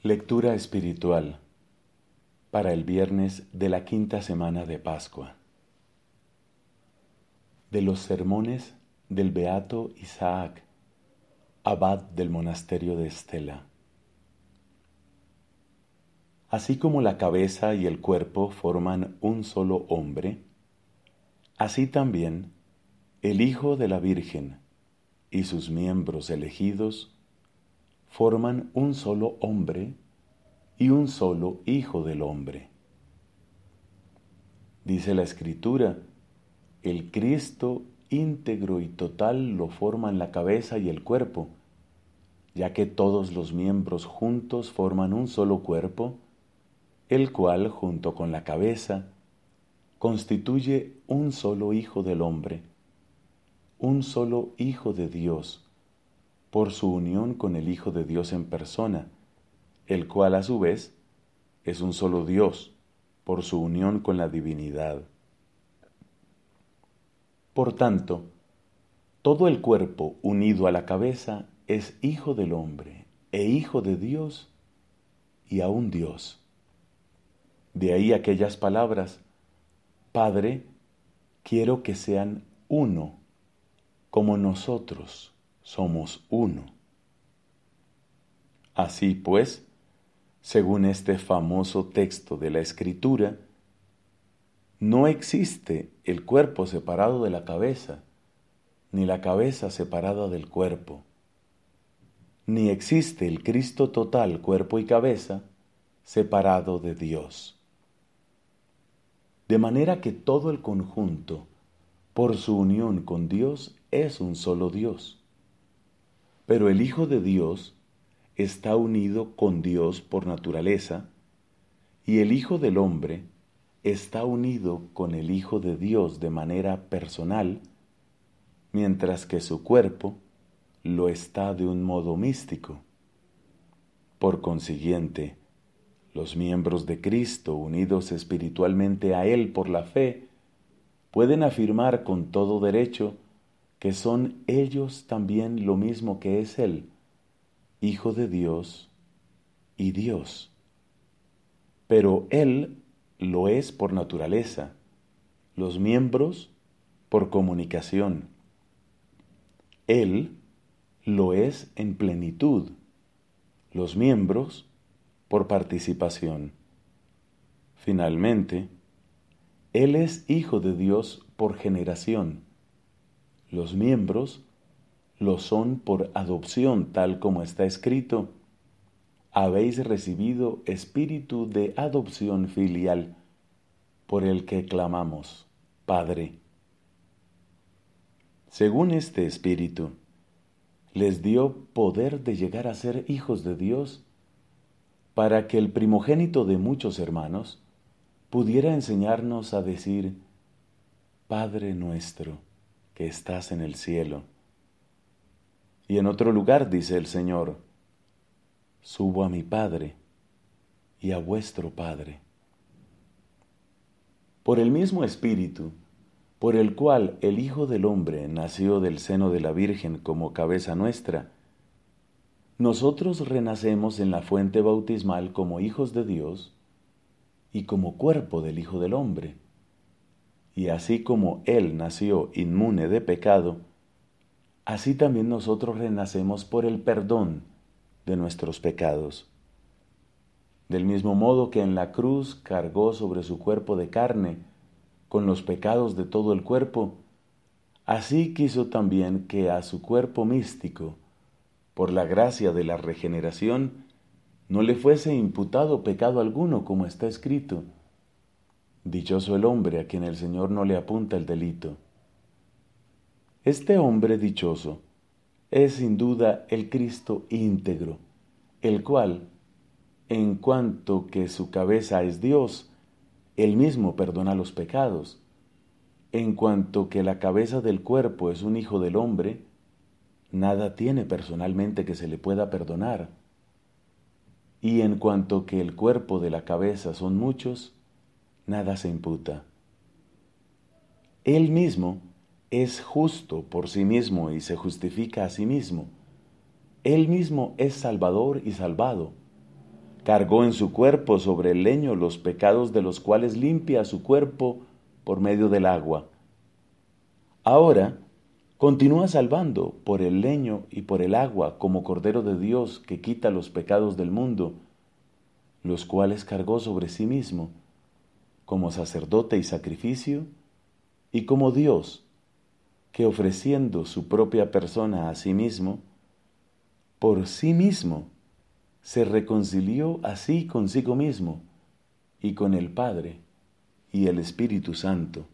Lectura espiritual para el viernes de la quinta semana de Pascua. De los sermones del beato Isaac, abad del monasterio de Estela. Así como la cabeza y el cuerpo forman un solo hombre, así también el Hijo de la Virgen y sus miembros elegidos forman un solo hombre y un solo Hijo del hombre. Dice la Escritura, el Cristo íntegro y total lo forman la cabeza y el cuerpo, ya que todos los miembros juntos forman un solo cuerpo, el cual, junto con la cabeza, constituye un solo Hijo del hombre, un solo Hijo de Dios, por su unión con el Hijo de Dios en persona, el cual a su vez es un solo Dios, por su unión con la divinidad. Por tanto, todo el cuerpo unido a la cabeza es Hijo del hombre e Hijo de Dios y aún Dios. De ahí aquellas palabras, Padre, quiero que sean uno, como nosotros somos uno. Así pues, según este famoso texto de la Escritura, no existe el cuerpo separado de la cabeza, ni la cabeza separada del cuerpo, ni existe el Cristo total, cuerpo y cabeza, separado de Dios. De manera que todo el conjunto, por su unión con Dios, es un solo Dios. Pero el Hijo de Dios está unido con Dios por naturaleza, y el Hijo del hombre está unido con el Hijo de Dios de manera personal, mientras que su cuerpo lo está de un modo místico. Por consiguiente, los miembros de Cristo, unidos espiritualmente a Él por la fe, pueden afirmar con todo derecho que son ellos también lo mismo que es Él, Hijo de Dios y Dios. Pero Él lo es por naturaleza, los miembros por comunicación. Él lo es en plenitud, los miembros por participación. Finalmente, Él es Hijo de Dios por generación. Los miembros lo son por adopción, tal como está escrito, habéis recibido espíritu de adopción filial, por el que clamamos, Padre. Según este espíritu, les dio poder de llegar a ser hijos de Dios, para que el primogénito de muchos hermanos pudiera enseñarnos a decir, Padre nuestro, que estás en el cielo. Y en otro lugar dice el Señor, subo a mi Padre y a vuestro Padre. Por el mismo Espíritu, por el cual el Hijo del Hombre nació del seno de la Virgen como cabeza nuestra, nosotros renacemos en la fuente bautismal como hijos de Dios y como cuerpo del Hijo del Hombre. Y así como Él nació inmune de pecado, así también nosotros renacemos por el perdón de nuestros pecados. Del mismo modo que en la cruz cargó sobre su cuerpo de carne con los pecados de todo el cuerpo, así quiso también que a su cuerpo místico, por la gracia de la regeneración, no le fuese imputado pecado alguno, como está escrito. Dichoso el hombre a quien el Señor no le apunta el delito. Este hombre dichoso es sin duda el Cristo íntegro, el cual, en cuanto que su cabeza es Dios, Él mismo perdona los pecados. En cuanto que la cabeza del cuerpo es un hijo del hombre, nada tiene personalmente que se le pueda perdonar. Y en cuanto que el cuerpo de la cabeza son muchos, nada se imputa. Él mismo es justo por sí mismo y se justifica a sí mismo. Él mismo es Salvador y salvado, cargó en su cuerpo sobre el leño los pecados de los cuales limpia su cuerpo por medio del agua. Ahora continúa salvando por el leño y por el agua como Cordero de Dios que quita los pecados del mundo, los cuales cargó sobre sí mismo, como sacerdote y sacrificio, y como Dios, que ofreciendo su propia persona a sí mismo, por sí mismo, se reconcilió así consigo mismo y con el Padre y el Espíritu Santo.